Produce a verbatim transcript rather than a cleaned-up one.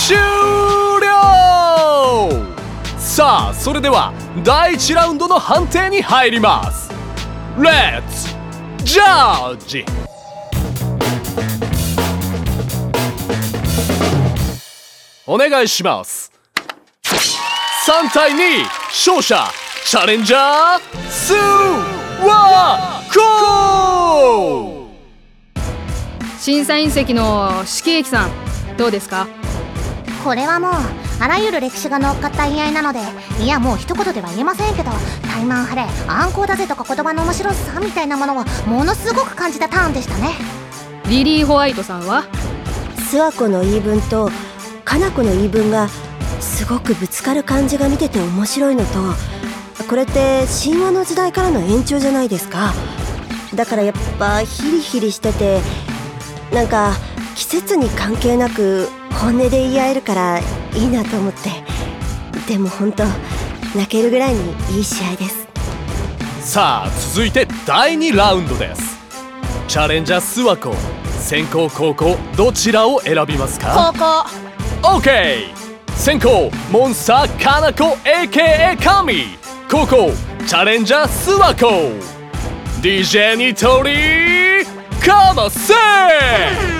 終了。さあそれではだいいちラウンドの判定に入ります。レッツジャッジ。お願いします。さんたいに勝者チャレンジャースワコ。 審査員席の四季駅さんどうですか？ これはもうあらゆる歴史が乗っかった言い合いなので、いやもう一言では言えませんけど、タイマン晴れ暗号だぜとか言葉の面白さみたいなものをものすごく感じたターンでしたね。 リリー・ホワイトさんは？ 諏訪子の言い分とかな子の言い分がすごくぶつかる感じが見てて面白いのと、これって神話の時代からの延長じゃないですか。だからやっぱヒリヒリしてて、なんか季節に関係なく本音で言い合えるからいいなと思って。でも本当泣けるぐらいにいい試合です。 さあ続いてだいにラウンドです。チャレンジャー諏訪子、先攻後攻どちらを選びますか？ 高校。 OK。 先攻モンスターかなこ エーケーエー 神、後攻チャレンジャー諏訪子。 ディージェー ニトリかませ。